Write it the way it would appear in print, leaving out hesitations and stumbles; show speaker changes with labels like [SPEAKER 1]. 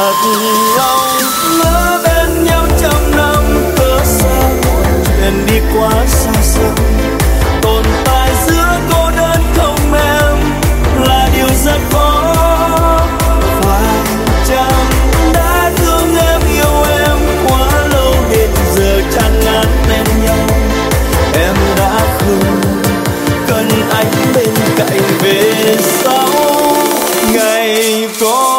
[SPEAKER 1] thật lòng. Lỡ bên nhau trăm năm cớ sao chuyện đi quá xa xăm, tồn tại giữa cô đơn không em là điều rất khó. Phải chăng đã thương em yêu em quá lâu đến giờ chán ngán bên nhau, em đã không cần anh bên cạnh về sau. Ngày có